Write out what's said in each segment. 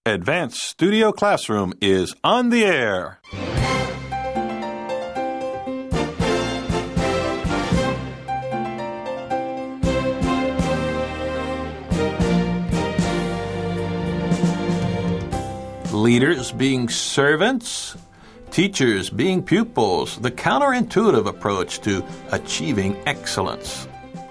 Advanced Studio Classroom is on the air. Leaders being servants, teachers being pupils, the counterintuitive approach to achieving excellence.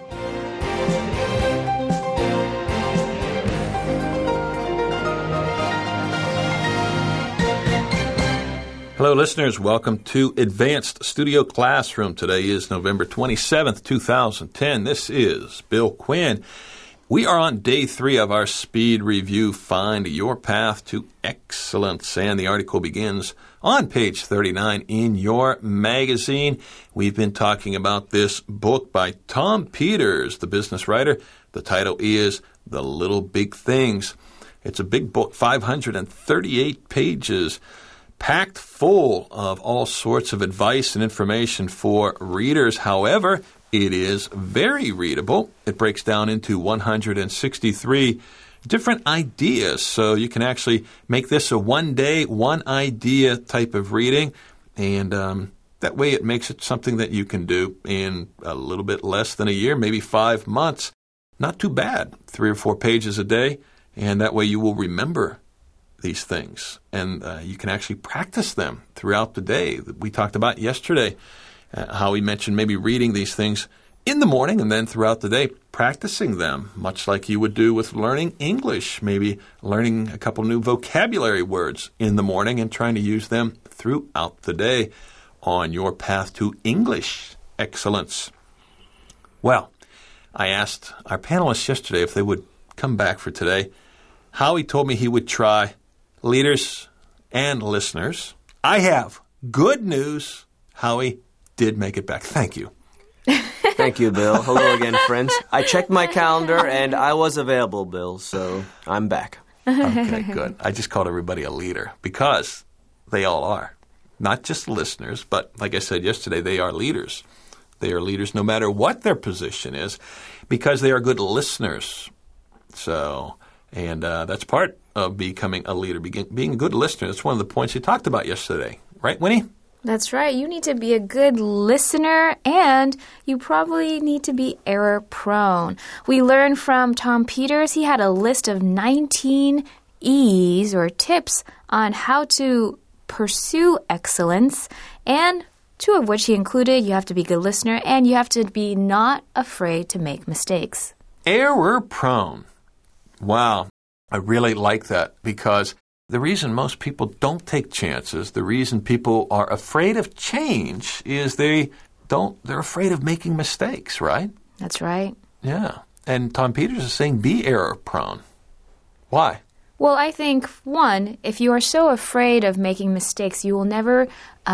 Hello, listeners. Welcome to Advanced Studio Classroom. Today is November 27th, 2010. This is Bill Quinn. We are on day 3 of our speed review, Find Your Path to Excellence. And the article begins on page 39 in your magazine. We've been talking about this book by Tom Peters, the business writer. The title is The Little Big Things. It's a big book, 538 pages. Packed full of all sorts of advice and information for readers. However, it is very readable. It breaks down into 163 different ideas. So you can actually make this a one-day, one-idea type of reading. And that way it makes it something that you can do in a little bit less than a year, maybe 5 months. Not too bad. 3 or 4 pages a day. And that way you will remember these things, and you can actually practice them throughout the day. We talked about yesterday how we mentioned maybe reading these things in the morning and then throughout the day practicing them, much like you would do with learning English, maybe learning a couple new vocabulary words in the morning and trying to use them throughout the day on your path to English excellence. Well, I asked our panelists yesterday if they would come back for today. Howie told me he would try. Leaders and listeners, I have good news. Howie did make it back. Thank you. Thank you, Bill. Hello again, friends. I checked my calendar, and I was available, Bill, so I'm back. Okay, good. I just called everybody a leader because they all are. Not just listeners, but like I said yesterday, they are leaders. They are leaders no matter what their position is because they are good listeners. And that's part of becoming a leader, being a good listener. That's one of the points you talked about yesterday. Right, Winnie? That's right. You need to be a good listener, and you probably need to be error-prone. We learned from Tom Peters. He had a list of 19 E's or tips on how to pursue excellence, and 2 of which he included. You have to be a good listener, and you have to be not afraid to make mistakes. Error-prone. Wow. I really like that because the reason most people don't take chances, the reason people are afraid of change is they're afraid of making mistakes, right? That's right. Yeah. And Tom Peters is saying be error-prone. Why? Well, I think, one, if you are so afraid of making mistakes, you will never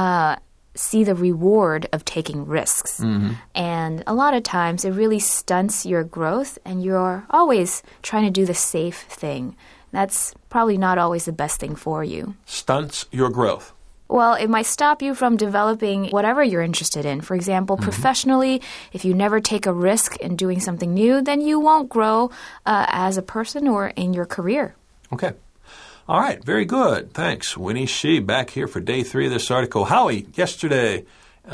see the reward of taking risks. Mm-hmm. And a lot of times it really stunts your growth, and you're always trying to do the safe thing. That's probably not always the best thing for you. Stunts your growth. Well, it might stop you from developing whatever you're interested in. For example, professionally, if you never take a risk in doing something new, then you won't grow as a person or in your career. Okay. All right, very good. Thanks. Winnie Shee back here for day 3 of this article. Howie, yesterday, we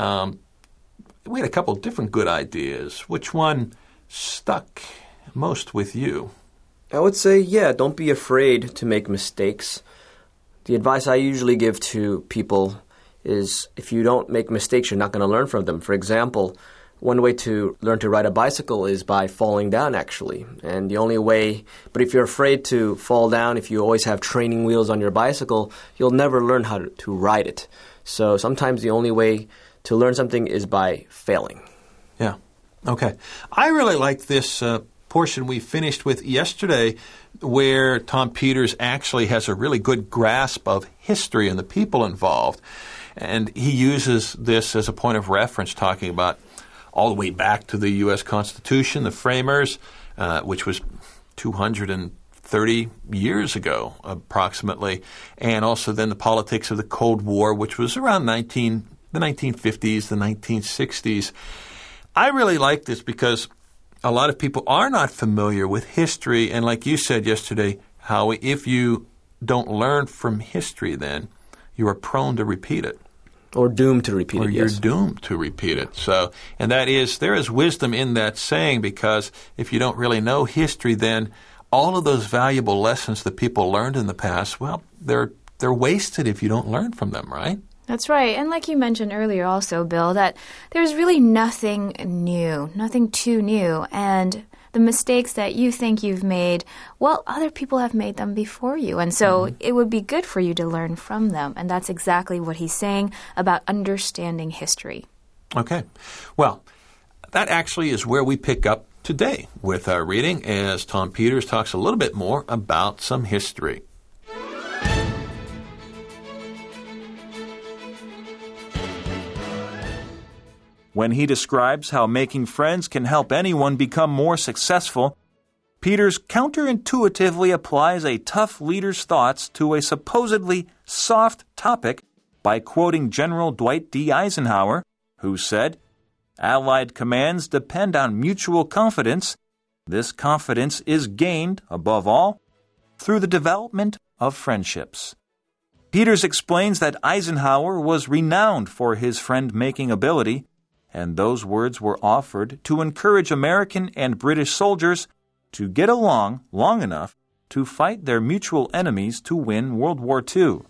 had a couple different good ideas. Which one stuck most with you? I would say, don't be afraid to make mistakes. The advice I usually give to people is if you don't make mistakes, you're not going to learn from them. For example, one way to learn to ride a bicycle is by falling down, actually. And the only way, but if you're afraid to fall down, if you always have training wheels on your bicycle, you'll never learn how to ride it. So sometimes the only way to learn something is by failing. Yeah. Okay. I really like this portion we finished with yesterday where Tom Peters actually has a really good grasp of history and the people involved. And he uses this as a point of reference, talking about all the way back to the U.S. Constitution, the framers, which was 230 years ago, approximately, and also then the politics of the Cold War, which was around the 1950s, the 1960s. I really like this because a lot of people are not familiar with history, and like you said yesterday, Howie, if you don't learn from history, then you are prone to repeat it. Or doomed to repeat Or it, you're yes. doomed to repeat it. So, and there is wisdom in that saying, because if you don't really know history, then all of those valuable lessons that people learned in the past, well, they're wasted if you don't learn from them, right? That's right. And like you mentioned earlier also, Bill, that there's really nothing new, nothing too new. And the mistakes that you think you've made, well, other people have made them before you. And so it would be good for you to learn from them. And that's exactly what he's saying about understanding history. Okay. Well, that actually is where we pick up today with our reading, as Tom Peters talks a little bit more about some history. When he describes how making friends can help anyone become more successful, Peters counterintuitively applies a tough leader's thoughts to a supposedly soft topic by quoting General Dwight D. Eisenhower, who said, "Allied commands depend on mutual confidence. This confidence is gained, above all, through the development of friendships." Peters explains that Eisenhower was renowned for his friend-making ability, and those words were offered to encourage American and British soldiers to get along long enough to fight their mutual enemies to win World War II.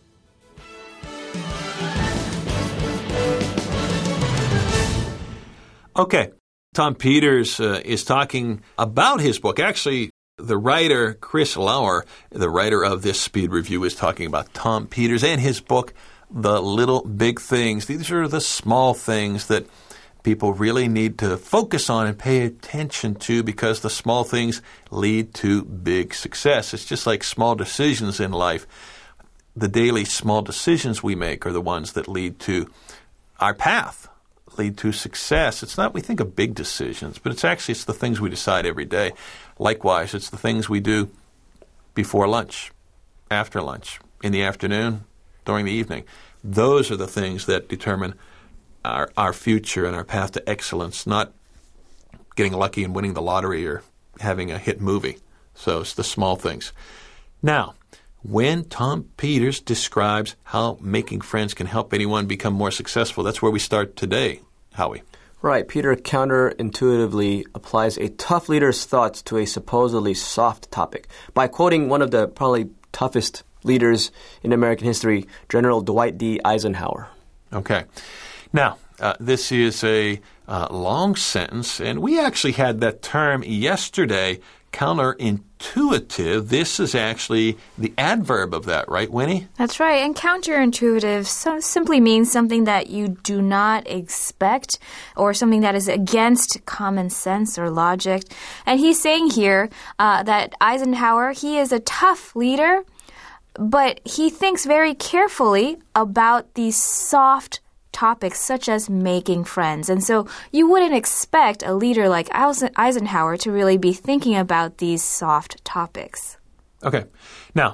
Okay. Tom Peters is talking about his book. Actually, the writer, Chris Lauer, the writer of this Speed Review, is talking about Tom Peters and his book, The Little Big Things. These are the small things that people really need to focus on and pay attention to, because the small things lead to big success. It's just like small decisions in life. The daily small decisions we make are the ones that lead to our path, lead to success. It's not we think of big decisions, but it's the things we decide every day. Likewise, it's the things we do before lunch, after lunch, in the afternoon, during the evening. Those are the things that determine our future and our path to excellence, not getting lucky and winning the lottery or having a hit movie. So it's the small things. Now, when Tom Peters describes how making friends can help anyone become more successful, that's where we start today, Howie. Right. Peter counterintuitively applies a tough leader's thoughts to a supposedly soft topic by quoting one of the probably toughest leaders in American history, General Dwight D. Eisenhower. Okay. Now, this is a long sentence, and we actually had that term yesterday, counterintuitive. This is actually the adverb of that, right, Winnie? That's right. And counterintuitive simply means something that you do not expect, or something that is against common sense or logic. And he's saying here that Eisenhower, he is a tough leader, but he thinks very carefully about these soft topics such as making friends. And so you wouldn't expect a leader like Eisenhower to really be thinking about these soft topics. Okay. Now,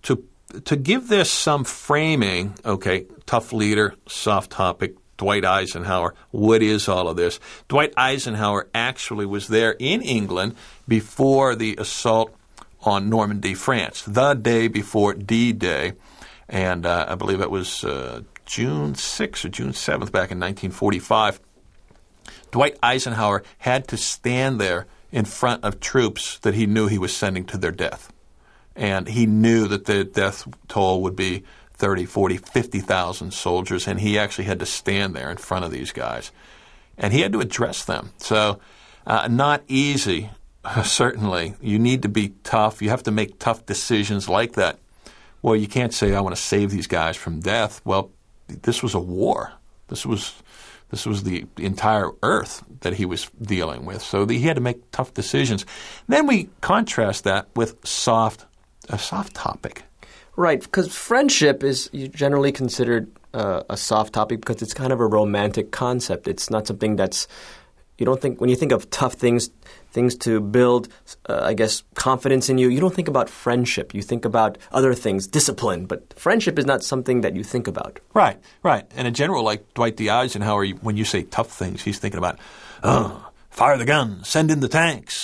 to give this some framing, okay, tough leader, soft topic, Dwight Eisenhower, what is all of this? Dwight Eisenhower actually was there in England before the assault on Normandy, France, the day before D-Day, and I believe it was June 6th or June 7th back in 1945. Dwight Eisenhower had to stand there in front of troops that he knew he was sending to their death. And he knew that the death toll would be 30, 40, 50,000 soldiers, and he actually had to stand there in front of these guys. And he had to address them. So not easy, certainly. You need to be tough. You have to make tough decisions like that. Well, you can't say, I want to save these guys from death. Well, this was a war. This was the entire earth that he was dealing with. So he had to make tough decisions. Then we contrast that with a soft topic. Right, because friendship is generally considered a soft topic because it's kind of a romantic concept. It's not something that's you don't think when you think of tough things to build, confidence in you. You don't think about friendship. You think about other things, discipline. But friendship is not something that you think about. Right. And a general like Dwight D. Eisenhower, when you say tough things, he's thinking about, fire the gun, send in the tanks,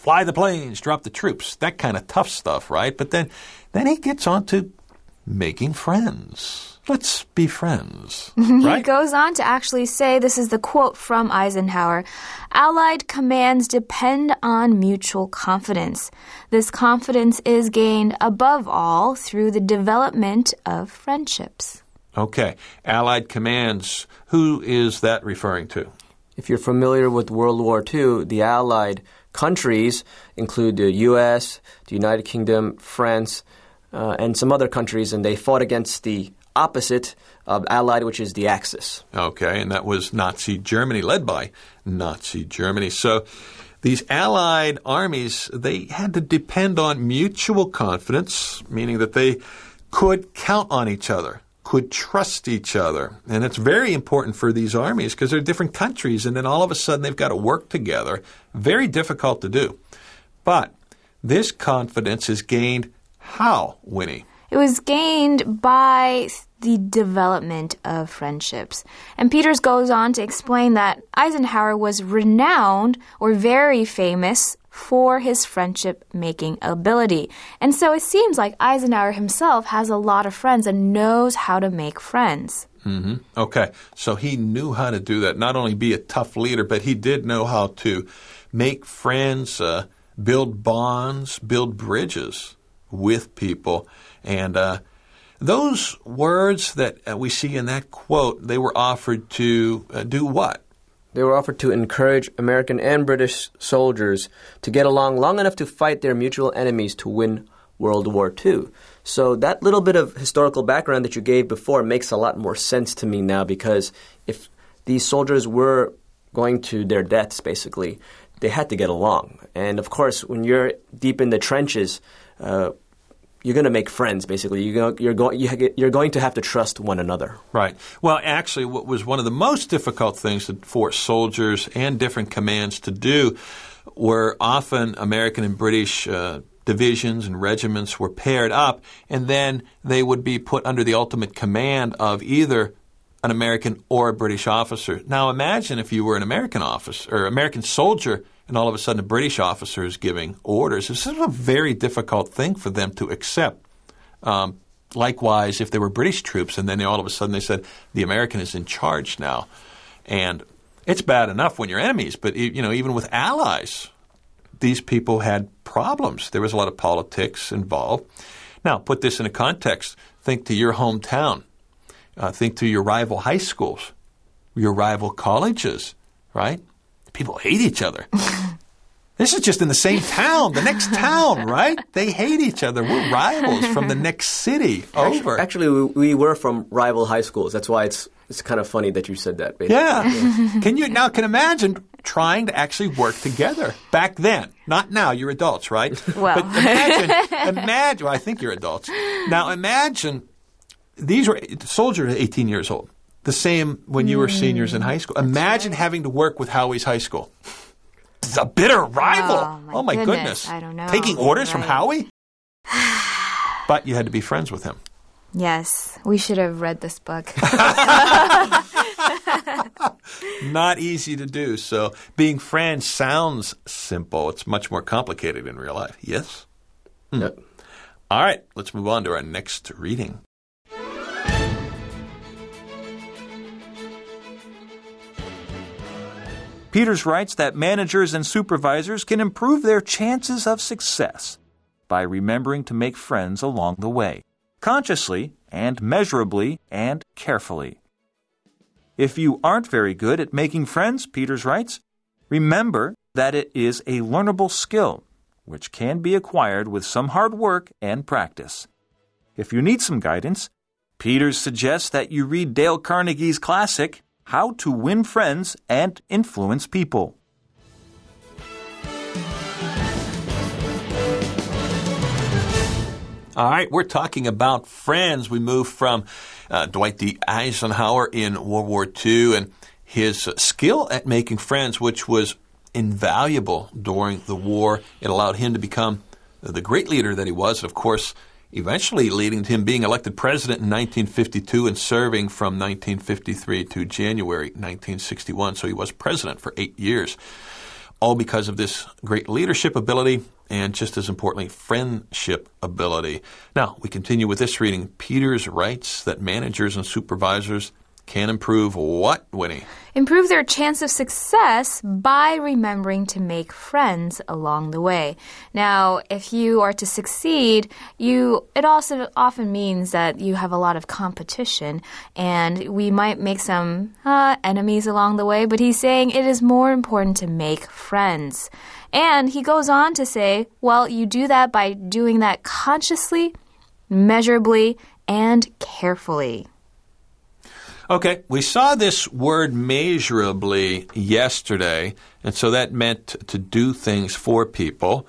fly the planes, drop the troops, that kind of tough stuff, right? But then he gets on to making friends. Let's be friends, right? He goes on to actually say, this is the quote from Eisenhower, Allied commands depend on mutual confidence. This confidence is gained above all through the development of friendships. Okay, Allied commands, who is that referring to? If you're familiar with World War II, the Allied countries include the U.S., the United Kingdom, France, and some other countries, and they fought against the opposite of Allied, which is the Axis. Okay, and that was Nazi Germany, led by Nazi Germany. So these Allied armies, they had to depend on mutual confidence, meaning that they could count on each other, could trust each other. And it's very important for these armies because they're different countries, and then all of a sudden they've got to work together. Very difficult to do. But this confidence is gained how, Winnie? It was gained by the development of friendships. And Peters goes on to explain that Eisenhower was renowned or very famous for his friendship-making ability. And so it seems like Eisenhower himself has a lot of friends and knows how to make friends. Mm-hmm. Okay, so he knew how to do that. Not only be a tough leader, but he did know how to make friends, build bonds, build bridges with people. And those words that we see in that quote, they were offered to do what? They were offered to encourage American and British soldiers to get along long enough to fight their mutual enemies to win World War II. So that little bit of historical background that you gave before makes a lot more sense to me now, because if these soldiers were going to their deaths, basically, they had to get along. And, of course, when you're deep in the trenches, you're going to make friends, basically. You're going to have to trust one another. Right. Well, actually, what was one of the most difficult things for soldiers and different commands to do were often American and British divisions and regiments were paired up, and then they would be put under the ultimate command of either an American or a British officer. Now, imagine if you were an American officer or American soldier, and all of a sudden a British officer is giving orders. This is a very difficult thing for them to accept. Likewise, if they were British troops and then all of a sudden they said the American is in charge now. And it's bad enough when you're enemies, but even with allies, these people had problems. There was a lot of politics involved. Now, put this in a context. Think to your hometown. Think to your rival high schools, your rival colleges, right? People hate each other. This is just in the same town, the next town, right? They hate each other. We're rivals from the next city over. Actually, we were from rival high schools. That's why it's kind of funny that you said that, basically. Yeah. Can imagine trying to actually work together back then? Not now. You're adults, right? Well. But imagine. Well, I think you're adults. Now imagine these were soldiers 18 years old. The same when you were seniors in high school. Imagine having to work with Howie's high school. It's a bitter rival. Oh, my goodness. I don't know. Taking orders from Right. Howie? But you had to be friends with him. Yes, we should have read this book. Not easy to do. So being friends sounds simple. It's much more complicated in real life. Yes? Yep. All right, let's move on to our next reading. Peters writes that managers and supervisors can improve their chances of success by remembering to make friends along the way, consciously and measurably and carefully. If you aren't very good at making friends, Peters writes, remember that it is a learnable skill, which can be acquired with some hard work and practice. If you need some guidance, Peters suggests that you read Dale Carnegie's classic, How to Win Friends and Influence People. All right, we're talking about friends. We move from Dwight D. Eisenhower in World War II and his skill at making friends, which was invaluable during the war. It allowed him to become the great leader that he was, of course, eventually leading to him being elected president in 1952 and serving from 1953 to January 1961. So he was president for 8 years. all because of this great leadership ability and, just as importantly, friendship ability. Now, we continue with this reading. Peters writes that managers and supervisors can improve what, Winnie? Improve their chance of success by remembering to make friends along the way. Now, if you are to succeed, it also often means that you have a lot of competition, and we might make some enemies along the way, but he's saying it is more important to make friends. And he goes on to say, well, you do that by doing that consciously, measurably, and carefully. Okay, we saw this word measurably yesterday, and so that meant to do things for people,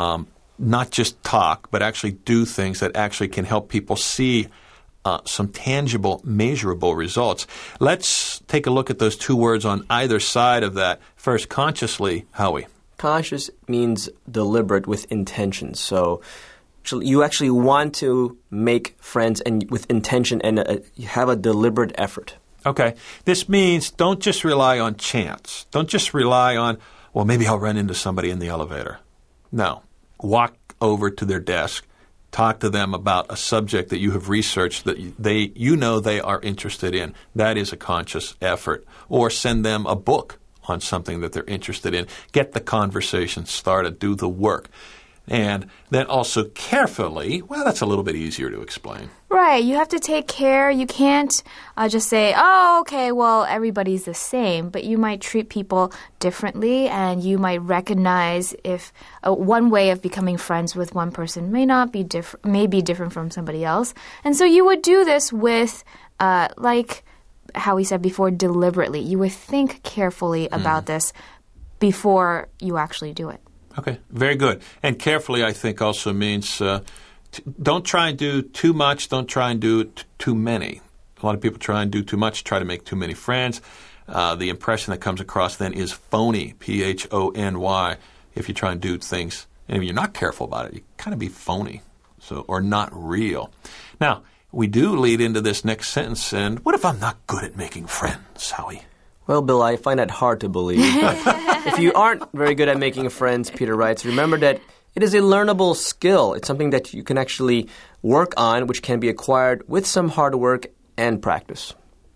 not just talk, but actually do things that actually can help people see some tangible, measurable results. Let's take a look at those two words on either side of that. First, consciously, Howie. Conscious means deliberate with intention. So you actually want to make friends and with intention and have a deliberate effort. Okay. This means don't just rely on chance. Don't just rely on, well, maybe I'll run into somebody in the elevator. No. Walk over to their desk. Talk to them about a subject that you have researched that they are interested in. That is a conscious effort. Or send them a book on something that they're interested in. Get the conversation started. Do the work. And then also carefully, well, that's a little bit easier to explain. Right. You have to take care. You can't just say, oh, okay, well, everybody's the same. But you might treat people differently, and you might recognize if one way of becoming friends with one person may be different from somebody else. And so you would do this with, like how we said before, deliberately. You would think carefully about this before you actually do it. Okay, very good. And carefully, I think, also means don't try and do too much. Don't try and do too many. A lot of people try and do too much, try to make too many friends. The impression that comes across then is phony, P-H-O-N-Y. If you try and do things, and if you're not careful about it, you kind of be phony, or not real. Now, we do lead into this next sentence, and what if I'm not good at making friends, Howie? Well, Bill, I find that hard to believe. If you aren't very good at making friends, Peter writes, remember that it is a learnable skill. It's something that you can actually work on, which can be acquired with some hard work and practice.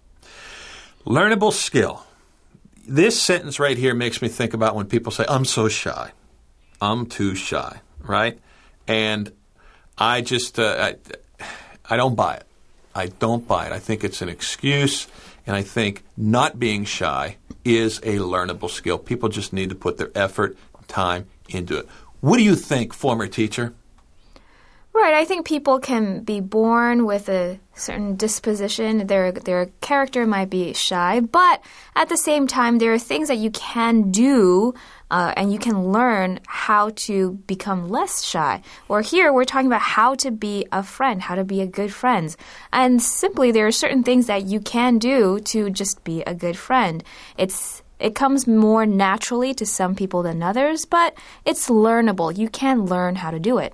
Learnable skill. This sentence right here makes me think about when people say, I'm so shy. I'm too shy, right? And I just, I don't buy it. I don't buy it. I think it's an excuse. And I think not being shy is a learnable skill. People just need to put their effort, time into it. What do you think, former teacher? Right. I think people can be born with a certain disposition. Their character might be shy, but at the same time, there are things that you can do and you can learn how to become less shy. Or here, we're talking about how to be a friend, how to be a good friend. And simply, there are certain things that you can do to just be a good friend. It comes more naturally to some people than others, but it's learnable. You can learn how to do it.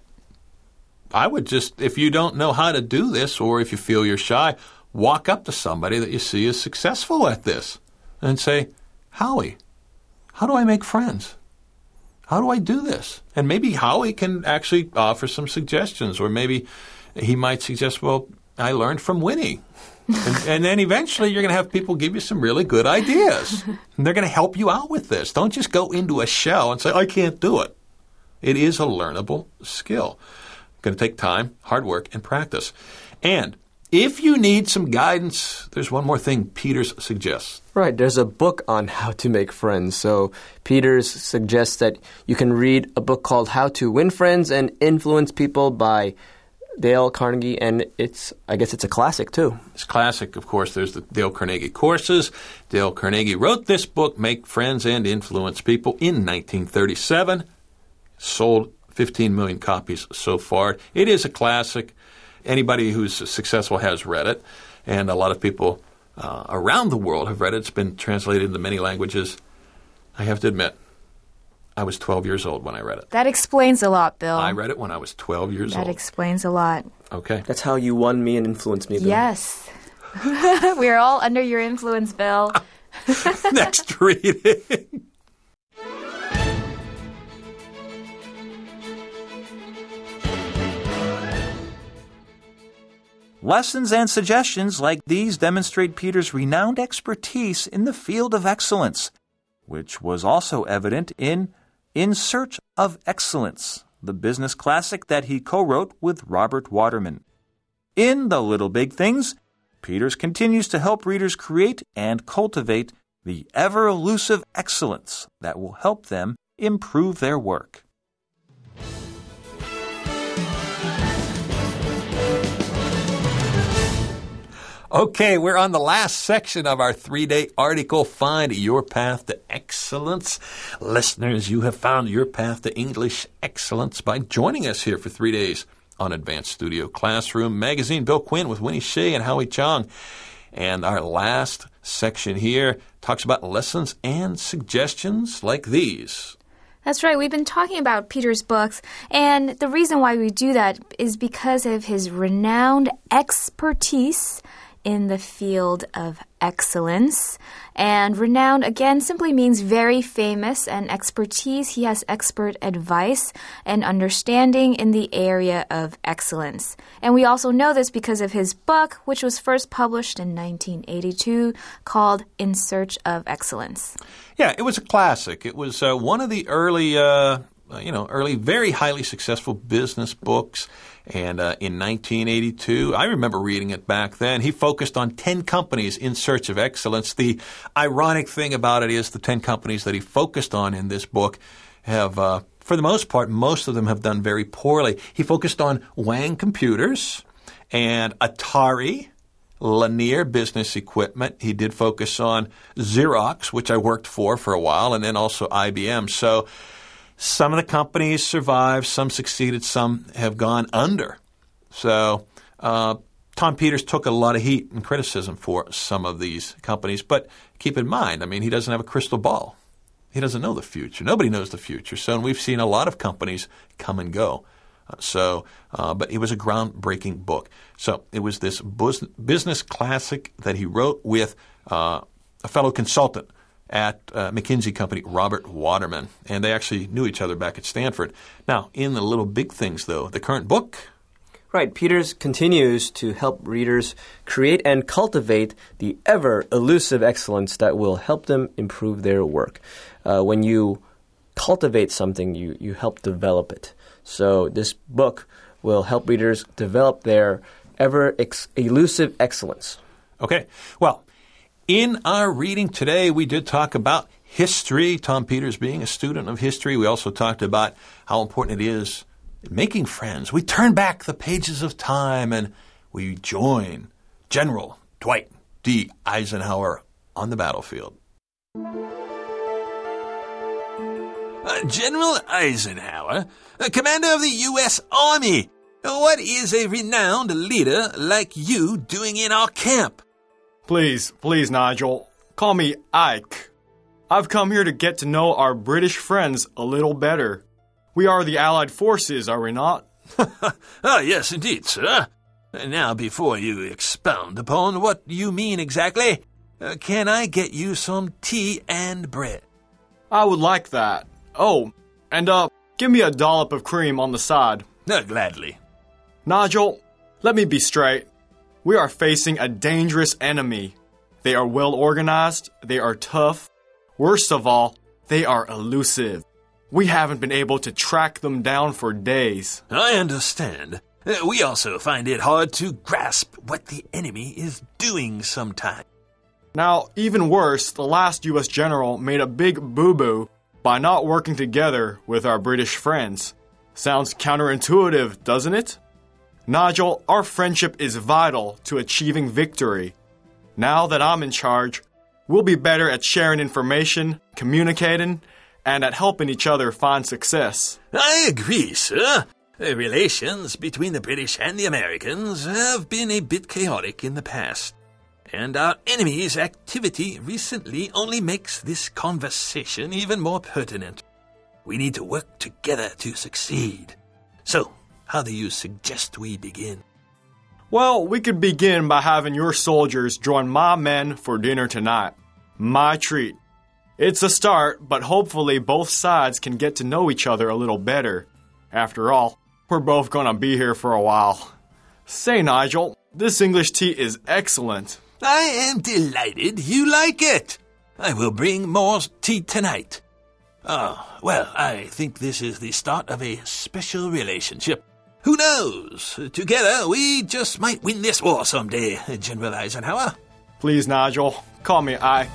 I would just, if you don't know how to do this, or if you feel you're shy, walk up to somebody that you see is successful at this and say, Howie, how do I make friends? How do I do this? And maybe Howie can actually offer some suggestions, or maybe he might suggest, well, I learned from Winnie. And then eventually you're going to have people give you some really good ideas. And they're going to help you out with this. Don't just go into a shell and say, I can't do it. It is a learnable skill. Going to take time, hard work, and practice. And if you need some guidance, there's one more thing Peters suggests. Right, there's a book on how to make friends. So Peters suggests that you can read a book called How to Win Friends and Influence People by Dale Carnegie, and I guess it's a classic, too. It's classic, of course. There's the Dale Carnegie courses. Dale Carnegie wrote this book, Make Friends and Influence People, in 1937. Sold 15 million copies so far. It is a classic. Anybody who's successful has read it, and a lot of people around the world have read it. It's been translated into many languages. I have to admit, I was 12 years old when I read it. That explains a lot, Bill. I read it when I was 12 years old. That explains a lot. Okay. That's how you won me and influenced me, Bill. Yes. We're all under your influence, Bill. Next reading. Lessons and suggestions like these demonstrate Peter's renowned expertise in the field of excellence, which was also evident in Search of Excellence, the business classic that he co-wrote with Robert Waterman. In The Little Big Things, Peters continues to help readers create and cultivate the ever-elusive excellence that will help them improve their work. Okay, we're on the last section of our 3-day article, Find Your Path to Excellence. Listeners, you have found your path to English excellence by joining us here for 3 days on Advanced Studio Classroom Magazine. Bill Quinn with Winnie Shea and Howie Chong. And our last section here talks about lessons and suggestions like these. That's right. We've been talking about Peter's books, and the reason why we do that is because of his renowned expertise in the field of excellence. And renowned, again, simply means very famous, and expertise, he has expert advice and understanding in the area of excellence. And we also know this because of his book, which was first published in 1982, called In Search of Excellence. Yeah, it was a classic. It was one of the early, very highly successful business books. And in 1982, I remember reading it back then, he focused on 10 companies in search of excellence. The ironic thing about it is the 10 companies that he focused on in this book have, for the most part, most of them have done very poorly. He focused on Wang Computers and Atari, Lanier Business Equipment. He did focus on Xerox, which I worked for a while, and then also IBM. So some of the companies survived, some succeeded, some have gone under. So Tom Peters took a lot of heat and criticism for some of these companies. But keep in mind, he doesn't have a crystal ball. He doesn't know the future. Nobody knows the future. So we've seen a lot of companies come and go. But it was a groundbreaking book. So it was this business classic that he wrote with a fellow consultant at McKinsey Company, Robert Waterman. And they actually knew each other back at Stanford. Now, in The Little Big Things, though, the current book. Right. Peters continues to help readers create and cultivate the ever-elusive excellence that will help them improve their work. When you cultivate something, you help develop it. So this book will help readers develop their ever-elusive excellence. Okay. Well, in our reading today, we did talk about history, Tom Peters being a student of history. We also talked about how important it is making friends. We turn back the pages of time and we join General Dwight D. Eisenhower on the battlefield. General Eisenhower, commander of the U.S. Army, what is a renowned leader like you doing in our camp? Please, Nigel, call me Ike. I've come here to get to know our British friends a little better. We are the Allied forces, are we not? Yes, indeed, sir. Now, before you expound upon what you mean exactly, can I get you some tea and bread? I would like that. Oh, and give me a dollop of cream on the side. Gladly. Nigel, let me be straight. We are facing a dangerous enemy. They are well organized, they are tough. Worst of all, they are elusive. We haven't been able to track them down for days. I understand. We also find it hard to grasp what the enemy is doing sometimes. Now, even worse, the last U.S. general made a big boo-boo by not working together with our British friends. Sounds counterintuitive, doesn't it? Nigel, our friendship is vital to achieving victory. Now that I'm in charge, we'll be better at sharing information, communicating, and at helping each other find success. I agree, sir. Relations between the British and the Americans have been a bit chaotic in the past, and our enemy's activity recently only makes this conversation even more pertinent. We need to work together to succeed. So, how do you suggest we begin? Well, we could begin by having your soldiers join my men for dinner tonight. My treat. It's a start, but hopefully both sides can get to know each other a little better. After all, we're both gonna be here for a while. Say, Nigel, This English tea is excellent. I am delighted you like it. I will bring more tea tonight. Oh, well, I think this is the start of a special relationship. Who knows? Together, we just might win this war someday, General Eisenhower. Please, Nigel, call me Ike.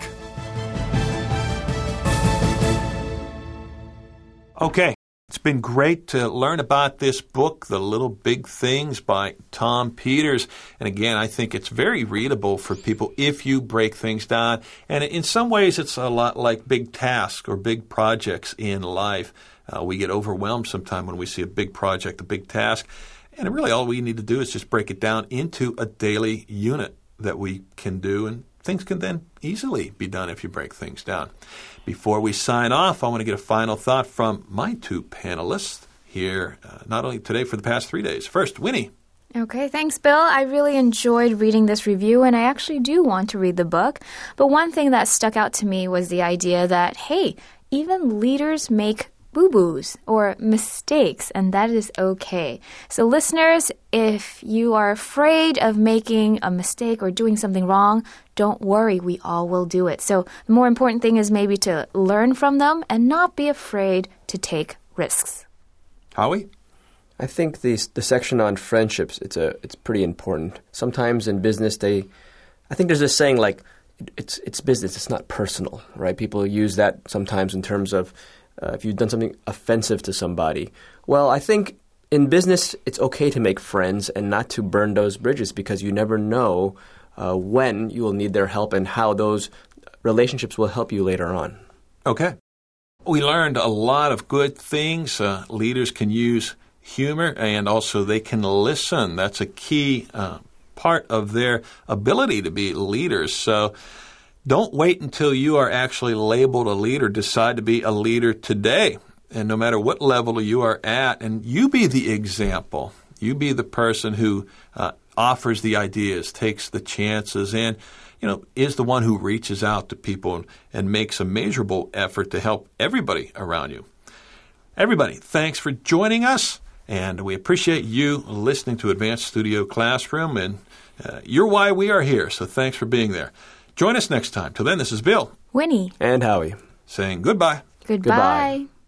Okay, it's been great to learn about this book, The Little Big Things by Tom Peters. And again, I think it's very readable for people if you break things down. And in some ways, it's a lot like big tasks or big projects in life. We get overwhelmed sometimes when we see a big project, a big task. And really all we need to do is just break it down into a daily unit that we can do, and things can then easily be done if you break things down. Before we sign off, I want to get a final thought from my two panelists here, not only today, for the past 3 days. First, Winnie. Okay, thanks, Bill. I really enjoyed reading this review, and I actually do want to read the book. But one thing that stuck out to me was the idea that, hey, even leaders make boo-boos or mistakes, and that is okay. So listeners, if you are afraid of making a mistake or doing something wrong, don't worry, we all will do it. So the more important thing is maybe to learn from them and not be afraid to take risks. Howie? I think the section on friendships, it's pretty important. Sometimes in business, I think there's this saying like, it's business, it's not personal, right? People use that sometimes in terms of if you've done something offensive to somebody. Well, I think in business, it's okay to make friends and not to burn those bridges, because you never know when you will need their help and how those relationships will help you later on. Okay. We learned a lot of good things. Leaders can use humor, and also they can listen. That's a key part of their ability to be leaders. So don't wait until you are actually labeled a leader. Decide to be a leader today. And no matter what level you are at, and you be the example. You be the person who offers the ideas, takes the chances, and is the one who reaches out to people and makes a measurable effort to help everybody around you. Everybody, thanks for joining us, and we appreciate you listening to Advanced Studio Classroom, and you're why we are here, so thanks for being there. Join us next time. Till then, this is Bill. Winnie. And Howie. Saying goodbye. Goodbye.